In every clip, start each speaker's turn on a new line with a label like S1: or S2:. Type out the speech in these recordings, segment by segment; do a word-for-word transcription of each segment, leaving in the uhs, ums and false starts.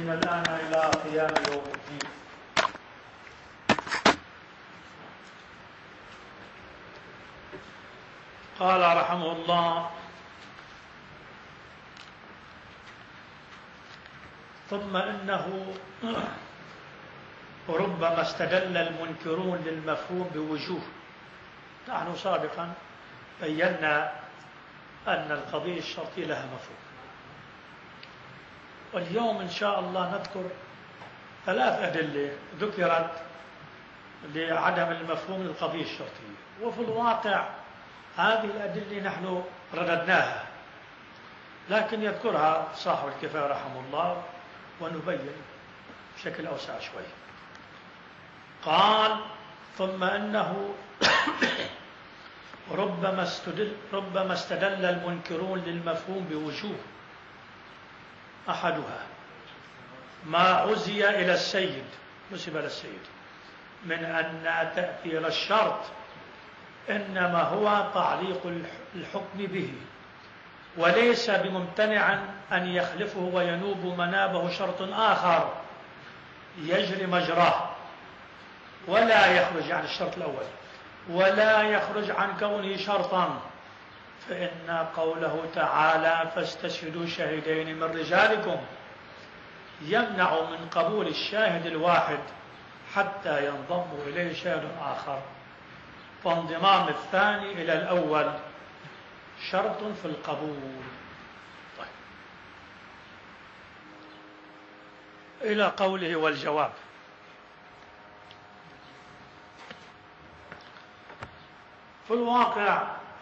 S1: من الآن إلى قيام يوم الدين. قال رحمه الله: ثم إنه ربما استدل المنكرون للمفهوم بوجوه. نحن سابقا بينا أن القضية الشرطية لها مفهوم، واليوم إن شاء الله نذكر ثلاث أدلة ذكرت لعدم المفهوم للقضية الشرطية، وفي الواقع هذه الأدلة نحن رددناها، لكن يذكرها صاحب الكفاية رحمه الله ونبين بشكل أوسع شوي. قال: ثم إنه ربما استدل, ربما استدل المنكرون للمفهوم بوجوه. أحدها ما عزي إلى السيد نسب إلى السيد من أن تأثير الشرط إنما هو تعليق الحكم به، وليس بممتنع أن يخلفه وينوب منابه شرط آخر يجري مجراه ولا يخرج عن الشرط الأول ولا يخرج عن كونه شرطا، فإن قوله تعالى: فاستشهدوا شاهدين من رجالكم يمنع من قبول الشاهد الواحد حتى ينضم إليه شاهد آخر، فانضمام الثاني إلى الأول شرط في القبول. طيب. إلى قوله: والجواب. في الواقع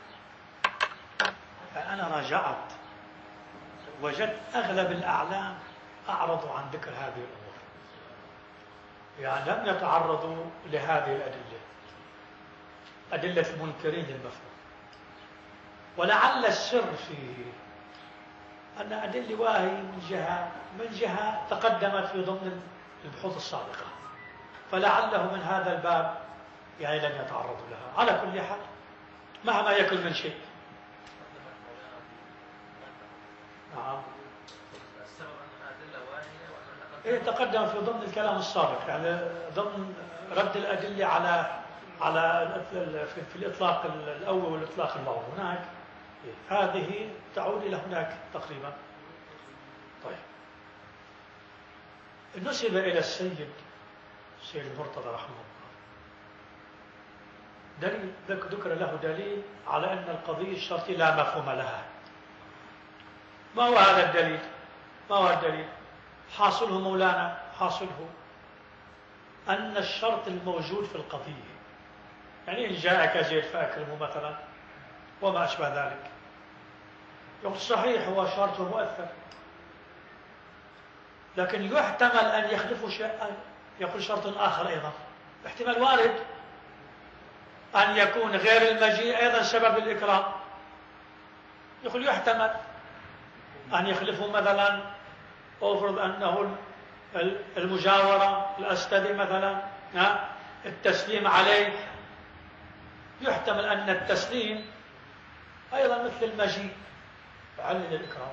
S1: أنا راجعت وجدت أغلب الأعلام أعرضوا عن ذكر هذه الأمور، يعني لم يتعرضوا لهذه الأدلة، أدلة المنكرين للمفهوم. ولعل السر فيه أن أدلة واهي من جهة من جهة تقدمت في ضمن البحوث السابقة، فلعله من هذا الباب يعني لم يتعرضوا لها. على كل حال مهما يكن من شيء. نعم.
S2: السبب أنها أدلة واهية وأنها
S1: إيه تقدم في ضمن الكلام السابق، يعني ضمن رد الأدلة على على في, في الإطلاق الأول والإطلاق الأول هناك، هذه تعود إلى هناك تقريبا. طيب. نسب إلى السيد السيد المرتضى رحمه الله دليل، ذكر له دليل على أن القضية الشرطية لا مفهوم لها. ما هو هذا الدليل؟ ما هو الدليل؟ حاصله مولانا، حاصله أن الشرط الموجود في القضية، يعني إن جاءك زيد فأكرمه مثلا وما أشبه ذلك، يقول صحيح هو شرط مؤثر، لكن يحتمل أن يخلفه شيء، يقول شرط آخر أيضا، احتمال وارد أن يكون غير المجيء أيضا سبب الإكرام، يقول يحتمل أن يخلفه مثلا، أفرض أنه المجاورة الأستدي مثلا، التسليم عليه، يحتمل أن التسليم أيضا مثل المجيء يعلل الإكرام.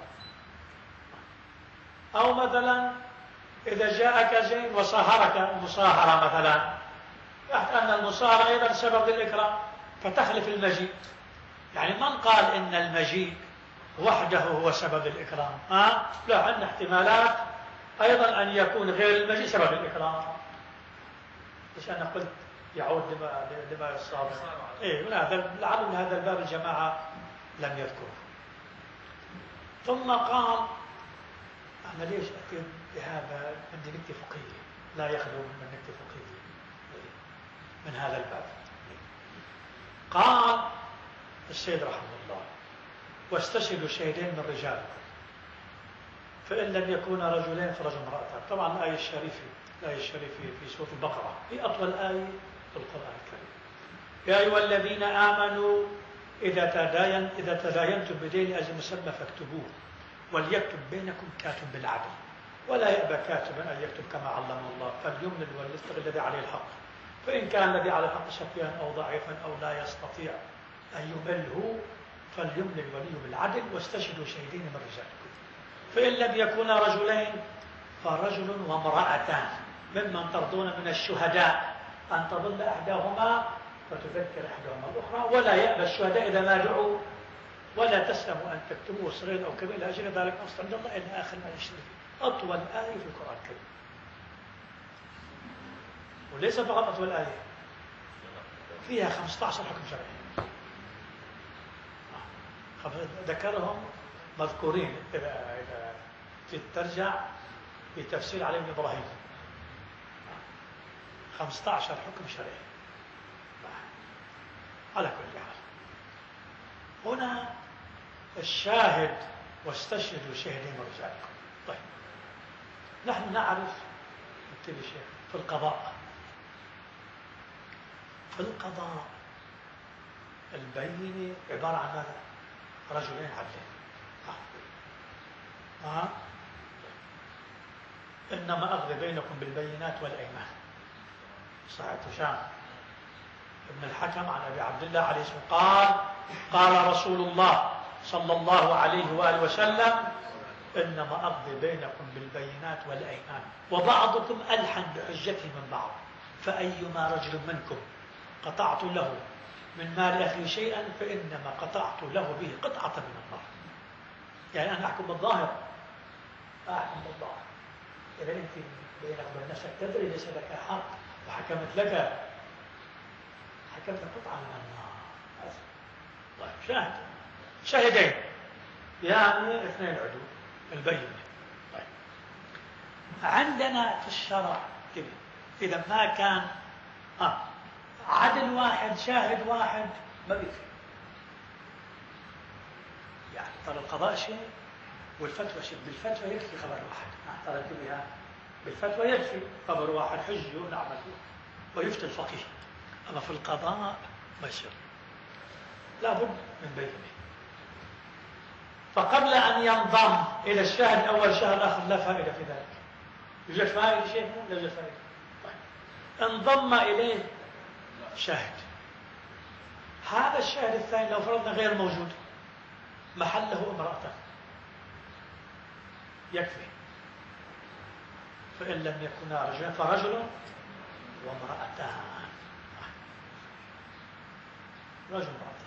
S1: أو مثلا إذا جاءك زيد وصاهرك المصاهرة مثلا، يحتمل أن المصاهرة أيضا سبب للإكرام فتخلف المجيء. يعني من قال إن المجيء وحده هو سبب الإكرام؟ ها؟ لا، عندنا احتمالات أيضا أن يكون غير المجيء سبب الإكرام. ليش أنا قلت يعود لما لما السابق؟ إيه، من هذا لعل من هذا الباب الجماعة لم يذكره. ثم قال: أنا ليش أتيت بهذا؟ عندي نكتة فقهية لا يخلو من نكتة فقهية من هذا الباب. قال السيد رحمه الله: واستشهدوا شهيدين من رجالكم فإن لم يكونا رجلين فرجل امرأتان. طبعا الآية الشريفة الآية الشريفة في سورة البقرة هي أطول آية في القرآن الكريم. يا أيها الذين آمنوا إذا تداين إذا تداينتم بدين أجل مسمى فاكتبوه وليكتب بينكم كاتب بالعدل ولا يأبى كاتب أن يكتب كما علمه الله فليملل وليستغل الذي عليه الحق، فإن كان الذي على الحق شقيا أو ضعيفا أو لا يستطيع أن يمله فليملل وليه بالعدل واستشهدوا شهيدين من رجالكم، فإن لم يكونا رجلين فرجل وامرأتان ممن ترضون من الشهداء أن تظل إحداهما فتذكر إحداهما الأخرى، ولا يأبى الشهداء إذا ما دعوا ولا تسلموا أن تكتبوه صغير أو كبير لأجل ذلك أصلا عند الله إلى آخر ما يشتري. أطول آية في القرآن الكريم، وليس فقط أطول آية، فيها خمسة عشر حكم شرعي ذكرهم مذكورين إذا إذا ترجع في تفسير علي بن إبراهيم، خمسة عشر حكم شرعي. على كل حال هنا الشاهد واستشهدوا شهدين من رجالكم. طيب نحن نعرف شيء في القضاء في القضاء البينة عبارة عن ماذا؟ رجلين عدلين. ها إنما أقضي بينكم بالبينات والأيمان. صحيح هشام ابن الحكم عن أبي عبد الله عليه السلام قال قال رسول الله صلى الله عليه وآله وسلم إنما أقضي بينكم بالبينات والأيمان وبعضكم ألحن بحجته من بعض، فأيما رجل منكم قطعت له من مال أخي شيئا فإنما قطعت له به قطعة من النار. يعني أنا أحكم بالظاهر، أحكم بالظاهر. إذا أنت بينك وبين نفسك تدري ليس لك حق وحكمت لك حكمت قطعة من النار. طيب شاهد شاهدين يعني اثنين عدو البينة. طيب عندنا في الشرع كده إذا ما كان آه عدل واحد شاهد واحد ما بيكفي. يعني ترى القضاء شيء والفتوى شيء. بالفتوى يكفي خبر واحد، ترى بها بالفتوى يكفي خبر واحد حجه ونعمل ويفتي الفقيه. أما في القضاء ما يصير، لابد من بينه. فقبل أن ينضم إلى الشاهد أول شاهد آخر لا فائدة في ذلك. يوجد فائدة شيء؟ لا يوجد فائدة. طيب انضم إليه شاهد، هذا الشاهد الثاني لو فرضنا غير موجود محله امرأة يكفي. فإن لم يكونا رجلا فرجل وامرأتان. رجل وامرأتان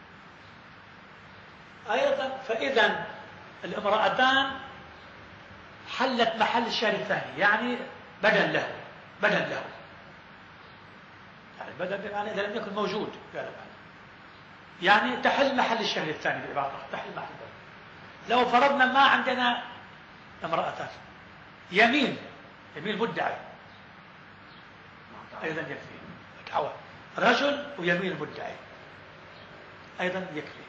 S1: أيضا. فإذا الامرأتان حلت محل الشاهد الثاني، يعني بدل له بدل له يعني بدل يعني إذا لم يكن موجود يعني تحل محل الشاهد الثاني بعبارة تحل محل الثاني. لو فرضنا ما عندنا امرأتان يمين يمين مدعي أيضا يكفي. رجل ويمين مدعي أيضا يكفي.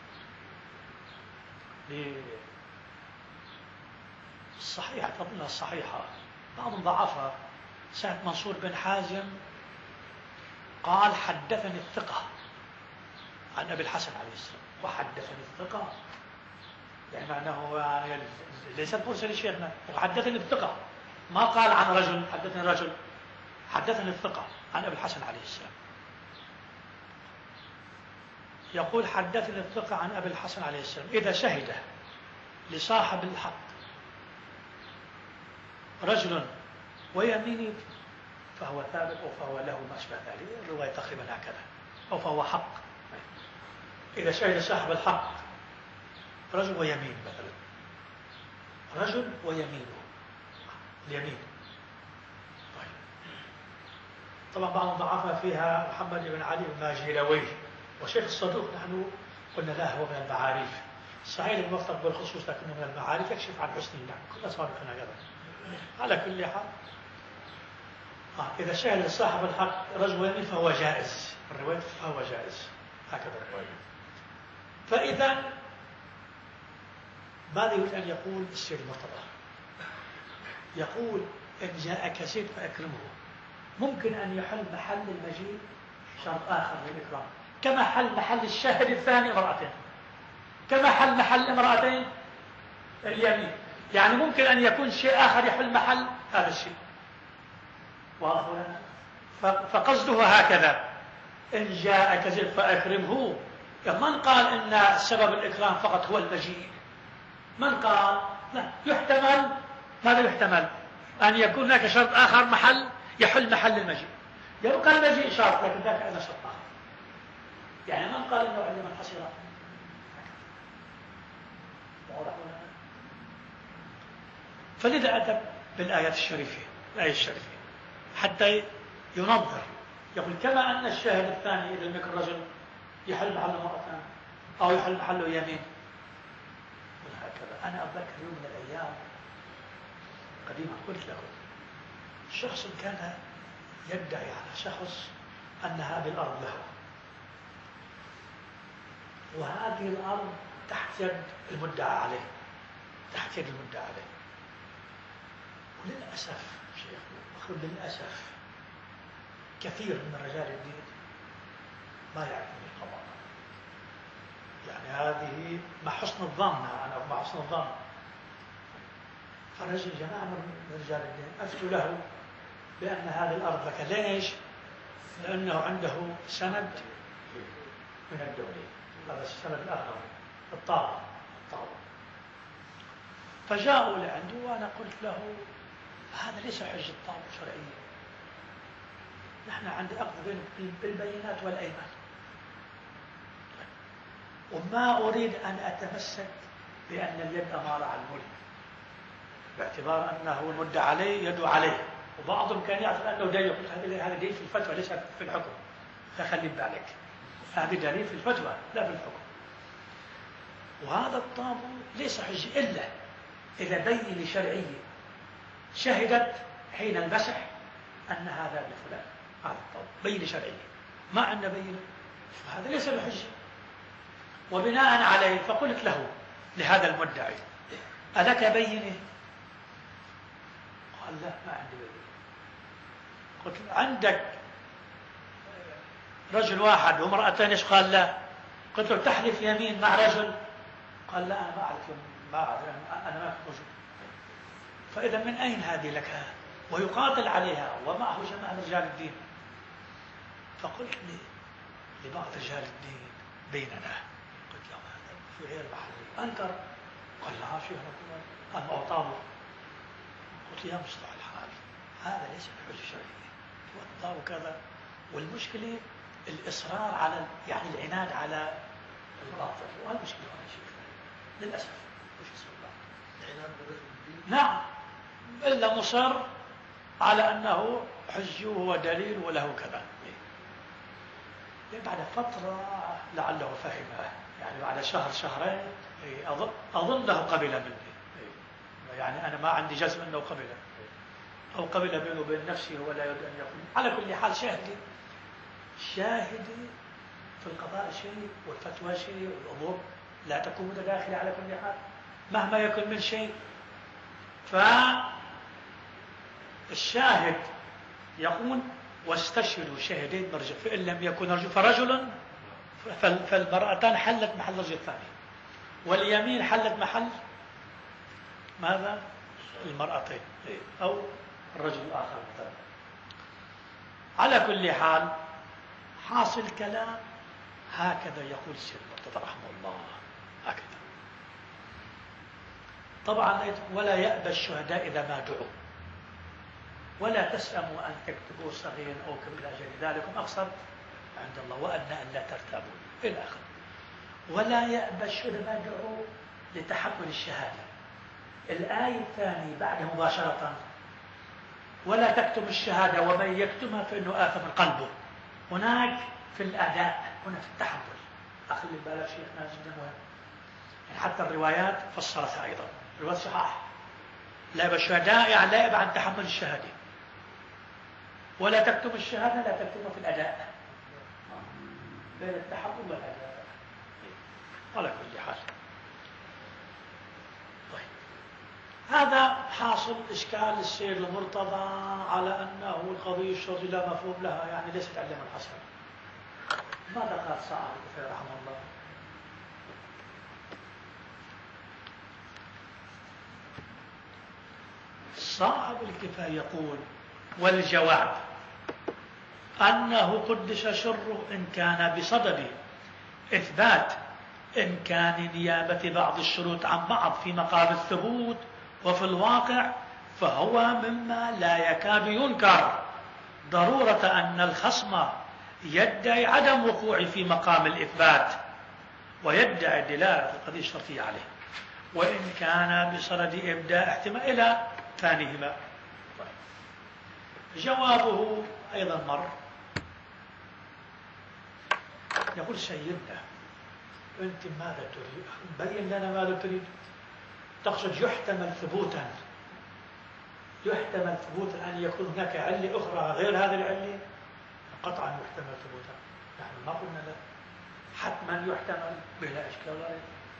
S1: الصحيحة تظنها الصحيحة بعضهم ضعفها. سعد منصور بن حازم قال حدثني الثقة عن أبي الحسن عليه السلام. وحدثني الثقة يعني معناه يعني ليست مرسل شيخنا، وحدثني الثقة ما قال عن رجل حدثني رجل، حدثني الثقة عن أبي الحسن عليه السلام. يقول حدثني الثقة عن أبي الحسن عليه السلام إذا شهد لصاحب الحق رجل ويمين فهو ثابت أو فهو له ما أشبه ذلك. الرواية تقريبا هكذا، أو فهو حق. إذا شهد صاحب الحق رجل ويمين مثلا، رجل ويمينه اليمين. طيب طبعا بعض ضعفها فيها محمد بن علي الماجيروي وشيخ الصدوق نحن قلنا لا هو من المعارف. صحيح الموفق بالخصوص لكنه من المعارف يكشف عن حسن الله كل سابقنا هذا. على كل حال آه. إذا شهد صاحب الحق رجل ويمين فهو جائز. الرواية فهو جائز هكذا الرواية. فإذا ماذا يريد أن يقول السيد المرتضى؟ يقول إن جاءك زيد فأكرمه. ممكن أن يحل محل المجيء شرط آخر للإكرام، كما حل محل الشاهد الثاني امرأتين، كما حل محل امرأتين اليمين. يعني ممكن أن يكون شيء آخر يحل محل هذا الشيء. واضح لنا؟ فقصده هكذا إن جاءك زيد فأكرمه. من قال إن سبب الإكرام فقط هو المجيء؟ من قال؟ لا، يحتمل ماذا يحتمل؟ أن يكون هناك شرط آخر محل يحل محل المجيء. يبقى المجيء شرط، لكن ذاك أيضا شرط آخر. يعني من قال إنه علم الحصيرة؟ فلذا أتى بالآيات الشريفة، الآية الشريفة حتى ينظر، يقول كما أن الشاهد الثاني إذا لم يكن رجل يحل محله امرأة أو يحل محله يمين، وهكذا. أنا أتذكر يوم من الأيام قديما قلت لكم شخص كان يدعي على شخص أن هذه الأرض له، وهذه الأرض تحت يد المدعى عليه، تحت يد المدعى عليه. وللأسف شيخ أخو، للأسف كثير من رجال الدين ما يعرفون القضاء. يعني هذه مع حسن الظن، أنا مع حسن الظن. فرجل جماعة من رجال الدين أفتوا له بأن هذه الأرض لك. ليش؟ لأنه عنده سند من الدولة، هذا السند الآخر الطابع الطابع. فجاءوا لعنده وأنا قلت له هذا ليس حجة طابع شرعية، نحن عندنا أخذ بالبينات والأيمان، وما أريد أن أتمسك بأن اليد أمارة على الملك، باعتبار أنه المدعى عليه يدعو عليه، وبعضهم كان يعتبر أنه دليل. قلت هذا دليل في الفتوى ليس في الحكم، فخلي بالك هذا دليل في الفتوى لا في الحكم. وهذا الطابع ليس حجة إلا إذا بين شرعية شهدت حين المسح أن هذا لفلان، هذا الطابع بين شرعية، ما عندنا بينه، فهذا ليس بحجة. وبناء عليه فقلت له لهذا المدعي ألك بينه؟ قال لا ما عندي بينه. قلت عندك رجل واحد وامرأتين؟ ايش قال لا. قلت له تحلف يمين مع رجل؟ قال لا أنا ما أعرف، ما أعرف أنا ما كنت موجود. فإذا من أين هذه لك؟ ويقاتل عليها ومعه جماعة من رجال الدين. فقلت لي لبعض رجال الدين بيننا، قلت له هذا في غير محله. أنكر، قال لا شيء أنا أعطاه. قلت يا مصلح الحال هذا ليس بحجة شرعية، والطاب كذا. والمشكلة الإصرار على يعني العناد على الباطل، والمشكلة هذا شيء للأسف مش السلطان العناد بالدين. نعم، إلا مصر على أنه حجي وهو دليل وله كذا. بعد فترة لعله فهمه، يعني بعد شهر شهرين أظن أظنه قبل مني، يعني أنا ما عندي جزم أنه قبل أو قبل بينه وبين نفسه ولا يريد أن يقول. على كل حال شاهدي شاهدي في القضاء شيء والفتوى شيء والأمور لا تكون متداخلة على كل حال مهما يكن من شيء. فالشاهد يقول واستشهدوا شاهدين مرجع، فإن لم يكن رجل فرجل، فالمرأتان حلت محل الرجل الثاني، واليمين حلت محل ماذا؟ المرأتين أو الرجل الآخر مثلا. على كل حال حاصل كلام هكذا يقول السيد المرتضى رحمه الله هكذا. طبعا ولا يأبى الشهداء إذا ما دعوا، ولا تسأموا أن تكتبوا صغيرا أو كبيرا أجل ذلكم أقصر عند الله وأن أن لا ترتابوا إلى آخره. ولا يأبى الشهداء ما دعوا لتحمل الشهادة. الآية الثانية بعد مباشرة ولا تكتم الشهادة ومن يكتمها فإنه آثم قلبه. هناك في الأداء، هنا في التحمل. أخلي بالك شيخنا جدا مهم، يعني حتى الروايات فسرتها أيضا روايات صحاح. لا يبقى الشهداء يعني لا يبقى عن تحمل الشهادة. ولا تكتم الشهادة لا تكتمها في الأداء، بين التحمل والأداء على كل حال. طيب هذا حاصل إشكال السيد المرتضى على أنه القضية الشرطية لا مفهوم لها، يعني ليست علم الحصر. ماذا قال صاحب الكفاية رحمه الله؟ صاحب الكفاية يقول والجواب أنه قدس شره إن كان بصدد إثبات إمكان نيابة بعض الشروط عن بعض في مقام الثبوت، وفي الواقع فهو مما لا يكاد ينكر ضرورة أن الخصم يدعي عدم وقوع في مقام الإثبات ويدعي دلالة القضية الشرطية عليه، وإن كان بصدد إبداء احتمال إلى ثانيهما. جوابه أيضا مر، يقول سيدنا أنت ماذا تريد؟ بين لنا ماذا تريد. تقصد يحتمل ثبوتا، يحتمل ثبوتا أن يكون هناك علة أخرى غير هذه العلة؟ قطعا يحتمل ثبوتا، نحن ما قلنا لا، حتما يحتمل بلا إشكال ولا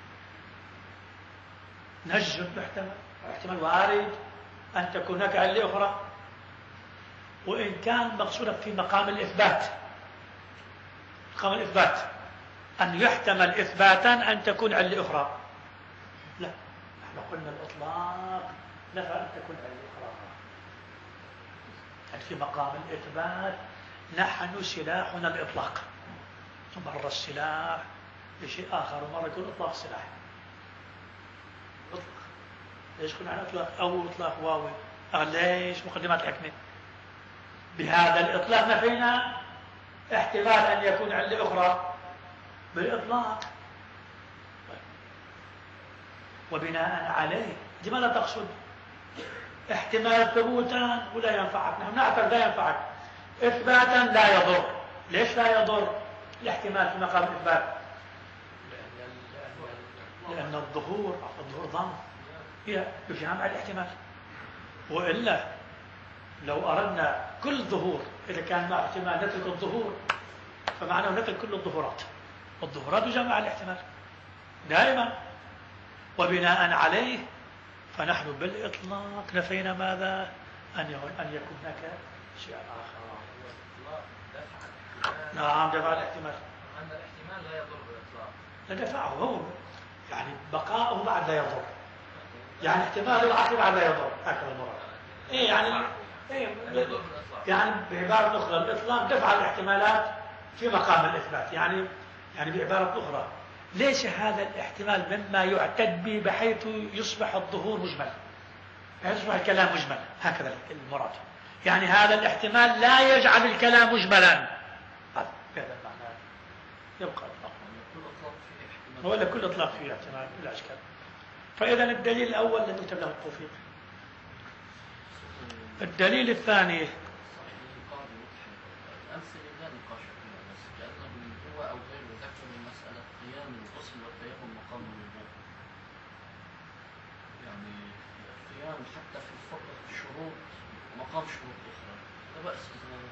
S1: نجم يحتمل، احتمال وارد أن تكون هناك علة أخرى، وإن كان مقصودك في مقام الإثبات، مقام الإثبات أن يحتمل إثباتا أن تكون علة أخرى. لا، نحن قلنا الإطلاق نفى أن تكون علة أخرى، يعني في مقام الإثبات نحن سلاحنا الإطلاق، مرة السلاح لشيء آخر ومرة يكون إطلاق سلاح. إطلاق ليش كنا عن إطلاق أو إطلاق واوي؟ ليش مقدمات الحكمة؟ بهذا الإطلاق نفينا احتمال أن يكون علة أخرى بالإطلاق، وبناء عليه لماذا تقصد احتمال ثبوتا ولا ينفعك؟ نحن نعتبر لا ينفعك، إثباتا لا يضر. ليش لا يضر الاحتمال في مقام الإثبات؟ لأن الظهور الظهور ضم هي يجامع الاحتمال، وإلا لو أردنا كل ظهور إذا كان مع احتمال نترك الظهور فمعناه نترك كل الظهورات، والظهورات يجامع الاحتمال دائما، وبناء عليه فنحن بالإطلاق نفينا ماذا؟ أن أن يكون هناك شيء آخر. نعم دفع الاحتمال،
S2: أن الاحتمال لا يضر بالإطلاق،
S1: لا دفعه هو، يعني بقاؤه بعد لا يضر، يعني احتمال العقل بعد لا يضر، هكذا المراد. إيه يعني إيه يعني بعبارة أخرى الإطلاق دفع الاحتمالات في مقام الإثبات، يعني يعني بعبارة أخرى ليس هذا الاحتمال مما يعتد به بحيث يصبح الظهور مجمل، بحيث يصبح الكلام مجمل، هكذا المراد. يعني هذا الاحتمال لا يجعل الكلام مجملا، هذا المعنى يبقى إطلاق، ولا كل إطلاق فيه احتمال بلا إشكال. فإذا الدليل الأول لم يكتب له التوفيق. الدليل الثاني
S3: حتى في الفقه الشروط ومقام شروط أخرى لا بأس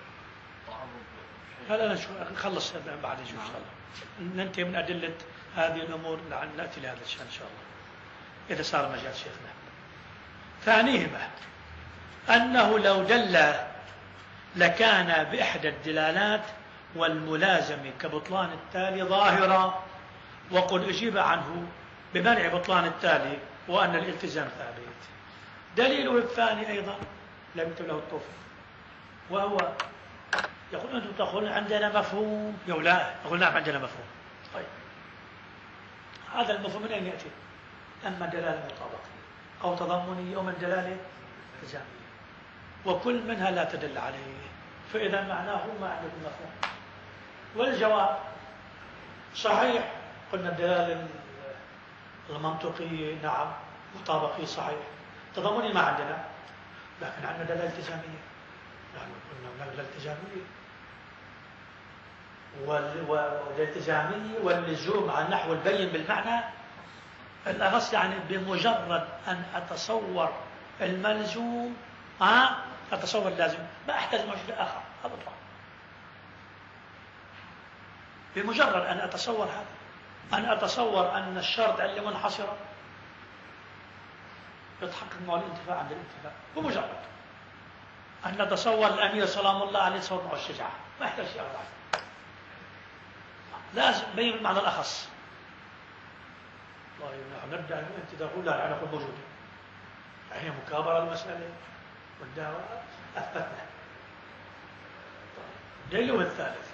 S3: تعرض.
S1: هلا نخلص بعد إن شاء الله، ننتهي من أدلة هذه الأمور لعل نأتي لهذا الشيء إن شاء الله إذا صار مجال شيخنا. ثانيهما أنه لو دل لكان بإحدى الدلالات والملازم كبطلان التالي ظاهرا، وقد أجيب عنه بمنع بطلان التالي وأن الالتزام ثابت. دليله الثاني أيضا لم يكتب له التوفيق، وهو يقول أنتم تقولون عندنا مفهوم، يقول لا، يقول نعم عندنا مفهوم. طيب هذا المفهوم من أين يأتي؟ أما دلالة مطابقية أو تضمنية أو من دلالة التزامية، وكل منها لا تدل عليه، فإذا معناه ما عندكم مفهوم. والجواب صحيح، قلنا الدلالة المنطقية نعم، مطابقية صحيح، تضمني ما عندنا، لكن عندنا دلالة التزامية، نحن قلنا دلالة التزامية والالتزامية واللزوم على النحو البين بالمعنى الأخص، يعني بمجرد أن أتصور الملزوم ها أتصور اللازم، ما أحتاج مع شيء آخر أبدا. بمجرد أن أتصور هذا، أن أتصور أن الشرط علة منحصرة يتحقق معه الانتفاع عند الانتفاع، بمجرد أن نتصور الأمير سلام الله عليه تصور معه الشجاعة، ما يحتاج شيء آخر، لازم بين المعنى الأخص. والله نحن ندعي أنت تقول لا نحن نقول موجودة، هي مكابرة المسألة والدعوة أثبتنا. دليله الثالث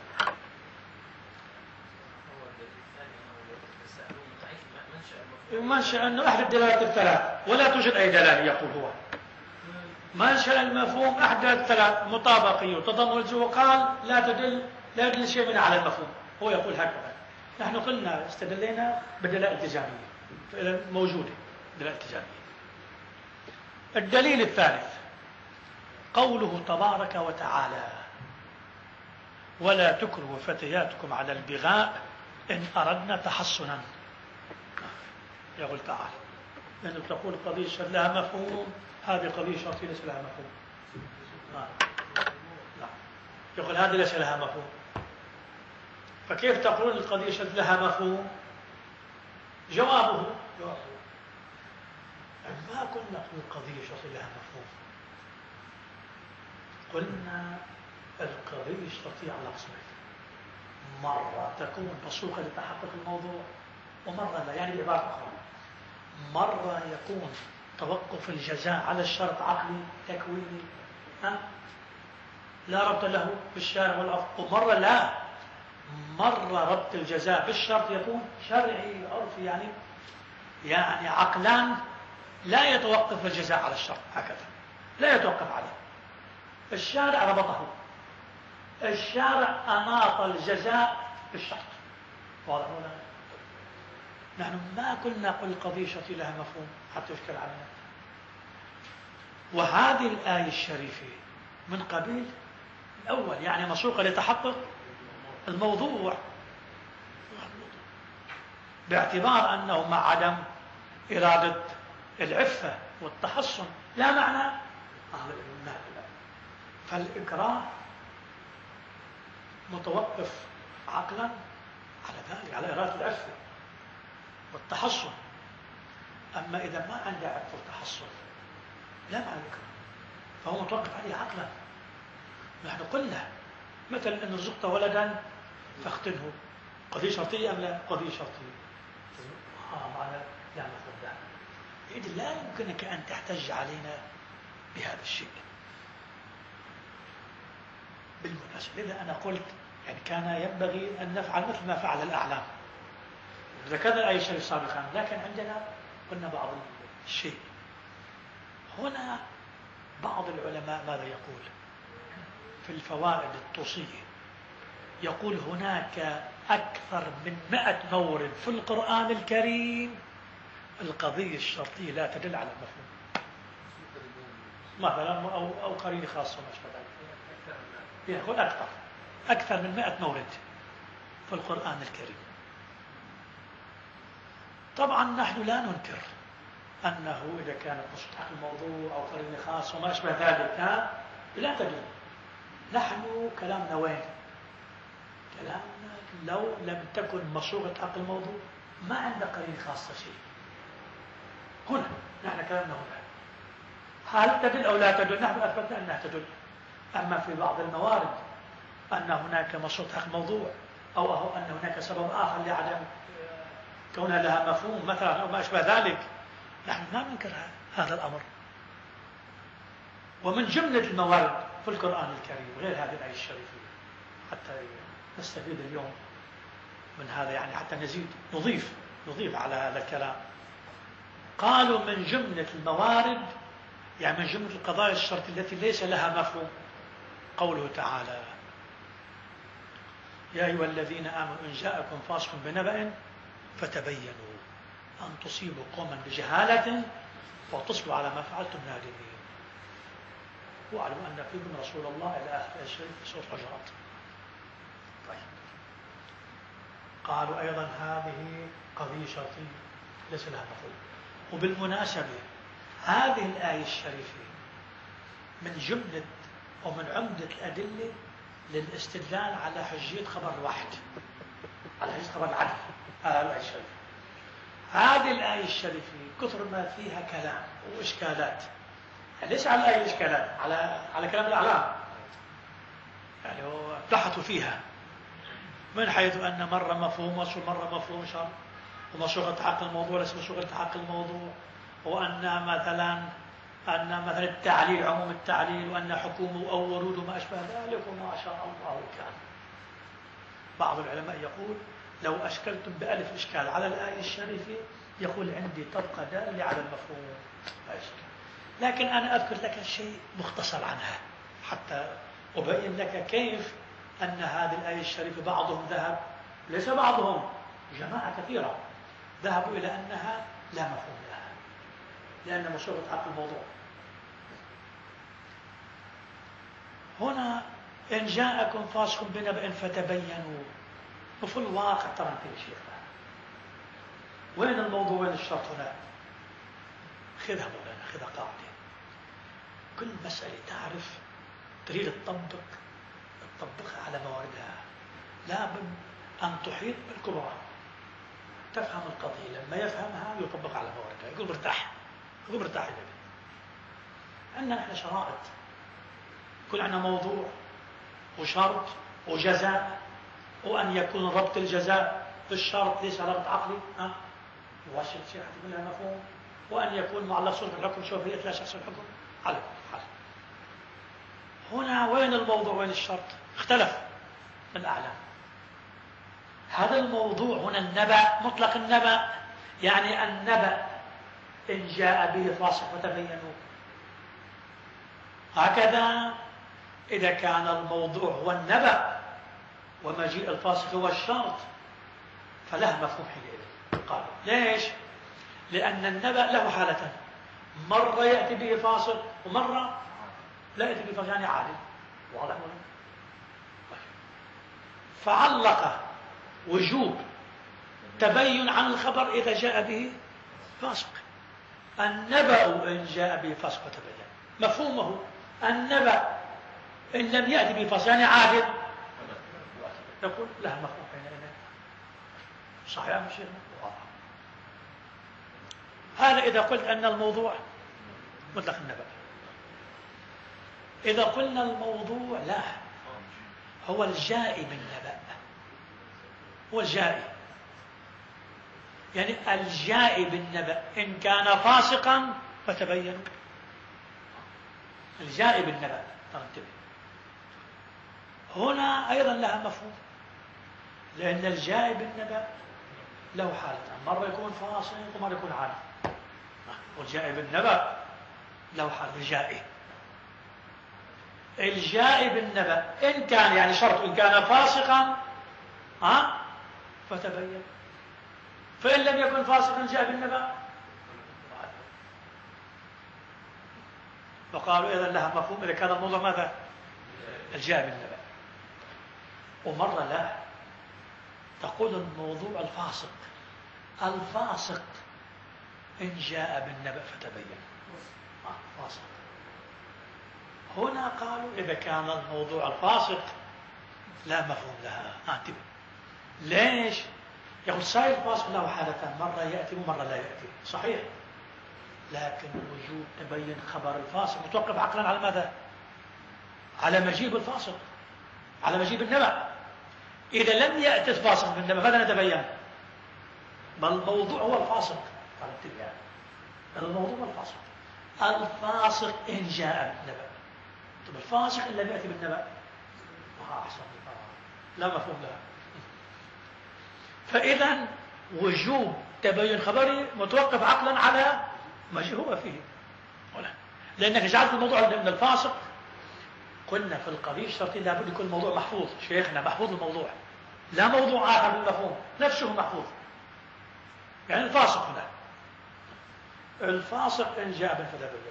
S1: منشأ أنه أحد الدلالات الثلاث ولا توجد أي دلالة، يقول هو منشأ المفهوم أحدث ثلاث: مطابقية وتضمن الجزء، وقال لا تدل لا يدل شيء منها على المفهوم. هو يقول هكذا. نحن قلنا استدلينا بدلائل التزامية موجودة، دلائل التزامية. الدليل الثالث قوله تبارك وتعالى: ولا تكرهوا فتياتكم على البغاء إن أردنا تحصنا. يقول تعالى لأنه تقول قضية شرط لها مفهوم، هذه قضية شرطية ليس لها مفهوم. لا. يقول هذه ليس لها مفهوم، فكيف تقولون القضية شرط لها مفهوم؟ جوابه جوابه يعني ما كنا نقول القضية شرط لها مفهوم، قلنا القضية الشرطية على قسمين: مرة تكون مسوقة لتحقق الموضوع، ومرة لا. يعني بعبارة أخرى، مرة يكون توقف الجزاء على الشرط عقلي تكويني، ها؟ لا ربط له بالشارع والعرف، ومرة لا، مرة ربط الجزاء بالشرط يكون شرعي عرفي، يعني يعني عقلان لا يتوقف الجزاء على الشرط، هكذا لا يتوقف عليه. الشارع ربطه، الشارع أناط الجزاء بالشرط. واضح ولا؟ نحن ما كنا نقول القضية شرطية لها مفهوم حتى يشكل علينا. وهذه الآية الشريفة من قبيل الأول، يعني مسوقة لتحقق الموضوع، باعتبار أنه مع عدم إرادة العفة والتحصن لا معنى أهل الإيمان. فالإكراه متوقف عقلا على ذلك، على إرادة العفة والتحصن. أما إذا ما عنده عفة وتحصن لا معنى الإكراه، فهو متوقف عليه عقلا. نحن قلنا مثلا إن رزقت ولدا فاختنه، قضية شرطية أم لا؟ قضية شرطية. آه معنى لا مفهوم له. يعني لا يمكنك أن تحتج علينا بهذا الشيء. بالمناسبة إذا أنا قلت يعني كان ينبغي أن نفعل مثل ما فعل الأعلام، ذكرنا الآية الشريفة سابقا، لكن عندنا قلنا بعض الشيء. هنا بعض العلماء ماذا يقول في الفوائد الطوسية؟ يقول هناك أكثر من مئة مورد في القرآن الكريم القضية الشرطية لا تدل على المفهوم، مثلا أو أو قرينة خاصة ما أشبه ذلك. يقول أكثر أكثر من مئة مورد في القرآن الكريم. طبعا نحن لا ننكر أنه إذا كانت مصطلح الموضوع أو قرينة خاصة وما أشبه ذلك لا تدل. نحن كلامنا وين؟ كلامنا لو لم تكن مصوغة حق الموضوع ما عندنا قرينة خاصة شيء. هنا نحن كلامنا هنا هل تدل أو لا تدل؟ نحن أثبتنا أنها تدل. أما في بعض الموارد أن هناك مصوغة حق موضوع أو أن هناك سبب آخر لعدم كونها لها مفهوم مثلا أو ما أشبه ذلك، نحن ما ننكر هذا الأمر. ومن جملة الموارد في القرآن الكريم غير هذه الآية الشريفة حتى نستفيد اليوم من هذا، يعني حتى نزيد نضيف نضيف على هذا الكلام. قالوا من جملة الموارد يعني من جملة القضايا الشرطية التي ليس لها مفهوم قوله تعالى: يا أيها الذين آمنوا إن جاءكم فاسق بنبأ فتبينوا أن تصيبوا قوما بجهالة فتصبوا على ما فعلتم نادمين واعلموا أن فيكم رسول الله إلى آخر الشيء في سورة الحجرات. طيب، قالوا أيضا هذه قضية شرطية ليس لها مفهوم. وبالمناسبة هذه الآية الشريفة من جملة ومن عمدة الأدلة للاستدلال على حجية خبر الواحد، على حجية خبر العدل. هذه الآية الشريفة هذه الآية الشريفة كثر ما فيها كلام وإشكالات، يعني ليس على الآية إشكالات، على على كلام الأعلام، يعني بحثوا فيها من حيث أن مرة مفهوم وصل مرة مفهوم شرط، ومصوغة حق الموضوع ليس مصوغة حق الموضوع، وأن مثلا أن مثلا التعليل عموم التعليل، وأن حكومه أو وروده ما أشبه ذلك، وما شاء الله كان. بعض العلماء يقول لو أشكلتم بألف إشكال على الآية الشريفة يقول عندي تبقى دالة على المفهوم لا إشكال. لكن أنا أذكر لك شيء مختصر عنها حتى أبين لك كيف أن هذه الآية الشريفة بعضهم ذهب، ليس بعضهم، جماعة كثيرة ذهبوا إلى أنها لا مفهوم لها، لأن مصورة عقل الموضوع. هنا إن جاءكم فاسق بنبأ فتبينوا، وفي الواقع ترى كل شيء. وين الموضوع وين الشرط هنا؟ خذها مولانا، خذها قاعدة. كل مسألة تعرف تريد تطبق تطبقها على مواردها، لابد أن تحيط بالكبرى، تفهم القضية، لما يفهمها يطبق على مواردها، يقول مرتاح، يقول مرتاح يا بني. عندنا احنا شرائط، كل عندنا موضوع وشرط وجزاء، وأن يكون ربط الجزاء بالشرط ليس ربط عقلي، ها واشد شيء حتى منها مفهوم، وأن يكون معلق صورة الحكم شوفية لا شخص الحكم على كل حال. هنا وين الموضوع وين الشرط؟ اختلف من الأعلام. هذا الموضوع هنا النبأ، مطلق النبأ، يعني النبأ إن جاء به فاسق فتبينوا. هكذا إذا كان الموضوع هو النبأ ومجيء الفاسق هو الشرط فله مفهوم حينئذ. قالوا ليش؟ لأن النبأ له حالتان، مرة يأتي به فاسق ومرة لا يأتي به فاسق، يعني عالم. واضح ولا؟ فعلق وجوب تبين عن الخبر إذا جاء به فاسق. النبأ إن جاء به فاسق فتبين، مفهومه النبأ إن لم يأتي به فاسق يعني عادل، يقول له مفهوم حينئذ. صحيح يا شيخنا؟ هذا إذا قلت أن الموضوع مطلق النبأ. إذا قلنا الموضوع لا، هو الجائي بالنبأ، هو الجائي، يعني الجائي بالنبأ إن كان فاسقا فتبين. الجائي بالنبأ تنتبه هنا أيضا لها مفهوم، لأن الجائي بالنبأ له حالتان، مرة يكون فاسق ومرة يكون عالم. والجائي بالنبأ له حال. الجائي الجائي بالنبأ إن كان يعني شرط إن كان فاسقا ها فتبين، فإن لم يكن فاسقا جاء بالنبأ. فقالوا إذا لها مفهوم إذا كان الموضوع ماذا؟ الجائي بالنبأ. ومرة لا، تقول الموضوع الفاسق، الفاسق إن جاء بالنبأ فتبين. آه فاسق. هنا قالوا إذا كان الموضوع الفاسق لا مفهوم لها. انتبه. ليش؟ يقول صاير الفاسق له حالتان، مرة يأتي ومرة لا يأتي، صحيح، لكن وجود تبين خبر الفاسق متوقف عقلا على ماذا؟ على مجيب الفاسق، على مجيب النبأ. إذا لم يأتي الفاسق بالنبأ فلا نتبين، بل الموضوع هو الفاسق. قال انتبه يعني الموضوع هو الفاسق. الفاسق إن جاء بالنبأ. طب الفاسق إن لم يأتي بالنبأ ما أحسن، لا مفهوم لها. فإذا وجوب تبين خبري متوقف عقلا على ما هو فيه، ولا لأنك جعلت الموضوع من الفاسق. قلنا في القضية الشرطية لابد يكون الموضوع محفوظ، شيخنا محفوظ الموضوع، لا موضوع آخر بالمفهوم نفسه محفوظ. يعني الفاسق هنا، الفاسق إن جاء بالفتبين،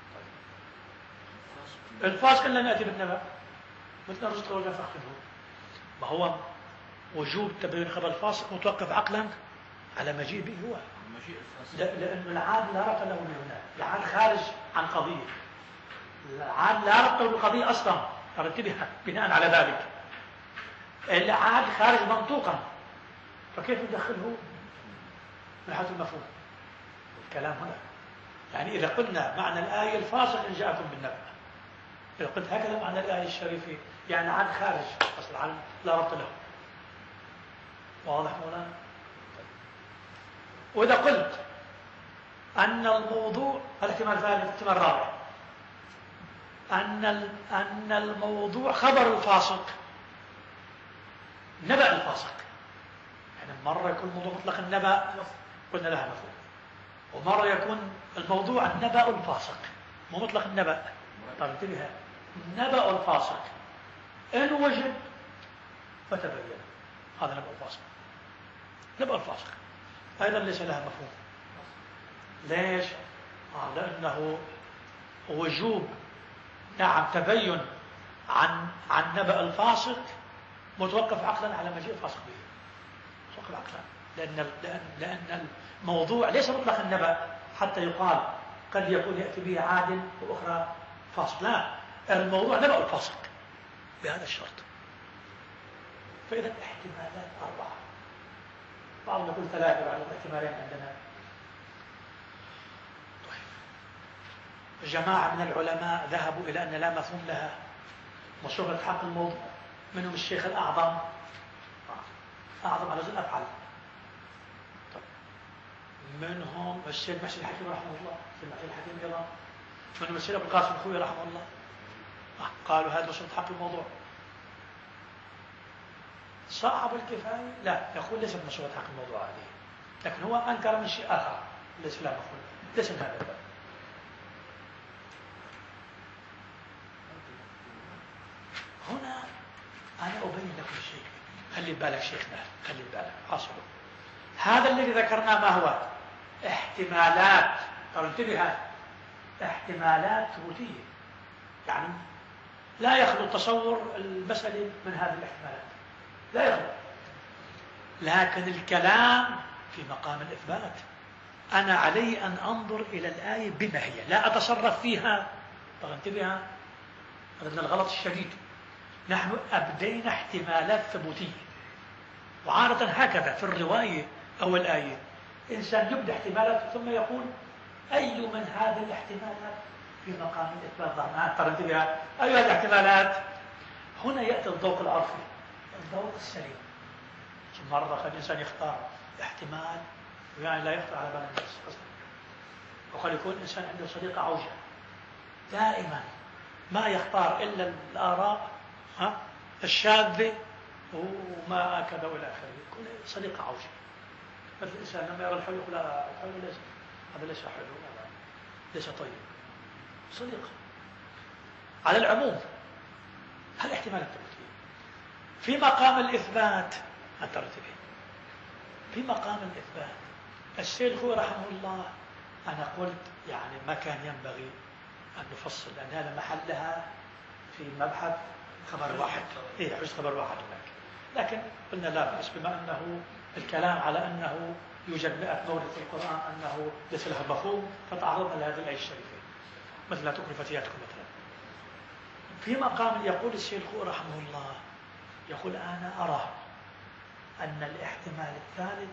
S1: الفاسق إن لم يأتي بالنبأ مثل الرزق ولا فأخذه. ما هو وجوب تبين خبر الفاسق متوقف عقلا على مجيء به هو، لأن العاد لا ربط له من هنا، العاد خارج عن قضية، العاد لا ربط له بالقضية أصلا، ترتبها بناء على ذلك. العاد خارج منطوقا، فكيف ندخله من حيث المفهوم؟ الكلام هنا يعني إذا قلنا معنى الآية الفاسق إن جاءكم بالنبأ، إذا قلت هكذا معنى الآية الشريفة يعني عاد خارج أصلا، عاد لا ربط له. واضح مولانا؟ وإذا قلت أن الموضوع، هذا احتمال ثالث، احتمال رابع، أن أن الموضوع خبر الفاسق، نبأ الفاسق. يعني مرة يكون الموضوع مطلق النبأ قلنا لها مفهوم، ومرة يكون الموضوع النبأ الفاسق. مو مطلق النبأ. طيب انتبه، نبأ الفاسق إن وجد فتبين، هذا نبأ الفاسق. نبأ الفاسق أيضا ليس لها مفهوم. ليش؟ آه لأنه وجوب نعم تبين عن عن نبأ الفاسق متوقف عقلا على مجيء الفاسق به، متوقف عقلا، لأن لأن لأن الموضوع ليس مطلق النبأ حتى يقال قد يكون يأتي به عادل وأخرى فاسق، لا، الموضوع نبأ الفاسق بهذا الشرط. فإذا الاحتمالات أربعة، بعضهم يقول ثلاثة، بعض الاحتمالين عندنا. طيب، جماعة من العلماء ذهبوا إلى أن لا مفهوم لها وصورة حق الموضوع، منهم الشيخ الأعظم، أعظم على وزن أفعل. طيب، منهم السيد محسن الحكيم رحمه الله، السيد محسن الحكيم أيضا، منهم السيد أبو القاسم الخوي رحمه الله، قالوا هذا وصورة حق الموضوع. صعب الكفاية لا، يقول ليست مشروط حق الموضوع هذه، لكن هو أنكر من شيء آخر ليس لا مفهوم، ليس من هذا الباب. هنا أنا أبين لكم شيء، خلي بالك شيخنا، خلي بالك حاصل. هذا الذي ذكرناه ما هو؟ احتمالات، ترى انتبه، احتمالات ثبوتية، يعني لا يخلو تصور المسألة من هذه الاحتمالات، لا يخلو. لكن الكلام في مقام الإثبات، أنا علي أن أنظر إلى الآية بما هي، لا أتصرف فيها. طبعا انتبه، هذا من الغلط الشديد. نحن أبدينا احتمالات ثبوتية، وعادة هكذا في الرواية أو الآية، إنسان يبدأ احتمالات ثم يقول أي من هذه الاحتمالات في مقام الإثبات ضمانات. ترى انتبه، أي هذه الاحتمالات؟ هنا يأتي الذوق العرفي، الذوق السليم. مرة قد الإنسان يختار احتمال يعني لا يخطر على بال الناس أصلا، وقد يكون الإنسان عنده صديقة عوجة دائما ما يختار إلا الآراء ها الشاذة وما كذا وإلى آخره، يكون صديقة عوجة. مثل الإنسان لما يرى الحلو يقول لا، الحلو ليس، هذا ليس حلو، هذا ليس طيب، صديقة. على العموم هل احتمال التمثيل في مقام الإثبات الترتيبي، في مقام الإثبات السيد الخوي رحمه الله، أنا قلت يعني ما كان ينبغي أن نفصل، لأن هذا محلها في مبحث خبر واحد، إيه حجة خبر واحد هناك. لكن قلنا لا بأس، بما أنه الكلام على أنه يوجد مئة مورد في القرآن أنه ليس لها مفهوم، فتعرضنا لهذه الآية الشريفة، مثل لا تكرهوا فتياتكم مثلا. في مقام يقول السيد الخوي رحمه الله، يقول أنا أرى أن الاحتمال الثالث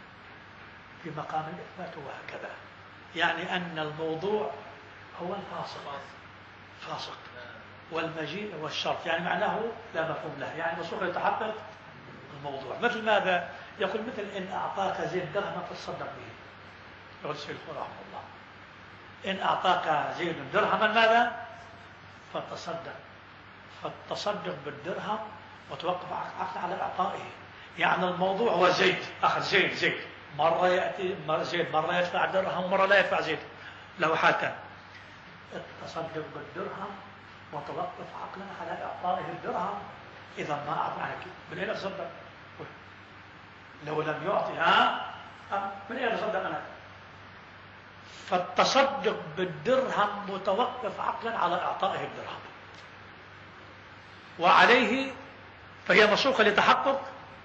S1: في مقام الإثبات هو هكذا، يعني أن الموضوع هو الفاسق، فاسق، والمجيء والشرط، يعني معناه لا مفهوم له، يعني مسوق يتحقق الموضوع. مثل ماذا؟ يقول مثل إن أعطاك زيد درهما فتصدق به، يقول السيد الخوي رحمه الله، إن أعطاك زيد درهما ماذا؟ فتصدق، فالتصدق بالدرهم وتوقف عقد على إعطائه، يعني الموضوع هو زيد، أخذ زيد زيد مرة يأتي مرة زيد، مرة يدفع درهم ومرة لا يدفع زيد، له حالتان. التصدق بالدرهم وتوقف عقلا على إعطائه الدرهم، إذا ما أعطى عنك من أين أتصدق؟ لو لم يعطي ها من أين أتصدق أنا؟ فالتصدق بالدرهم متوقف عقلا على إعطائه الدرهم، وعليه فهي مسوقة لتحقق.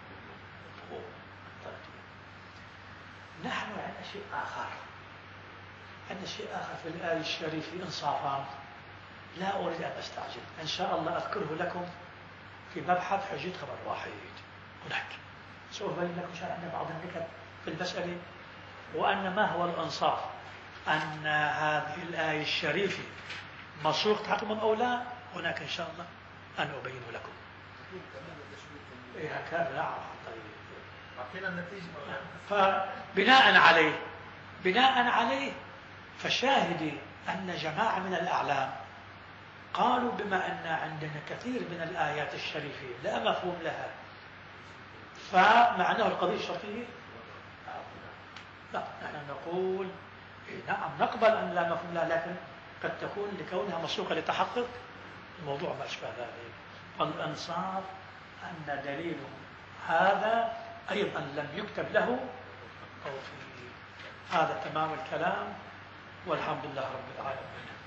S1: نحن عندنا شيء آخر، عندنا شيء آخر في الآية الشريفة إنصافا، لا أريد أن أستعجل، إن شاء الله أذكره لكم في مبحث حجة خبر واحد هناك، سوف أبين لكم شيء عندنا بعض النكت في المسألة، وأن ما هو الإنصاف، أن هذه الآية الشريفة مسوق تحكم أو لا، هناك إن شاء الله أنا أبينه لكم. إيه هكذا نعم. طيب
S2: أعطينا النتيجة.
S1: فبناء عليه بناء عليه فشاهدي أن جماعة من الأعلام قالوا بما أن عندنا كثير من الآيات الشريفة لا مفهوم لها، فمعناه القضية الشرطية لا، نحن نقول إيه نعم نقبل أن لا مفهوم لها، لكن قد تكون لكونها مسوقة لتحقق الموضوع ما أشبه ذلك. فالإنصاف أن دليل هذا أيضا لم يكتب له توفيق. هذا تمام الكلام، والحمد لله رب العالمين.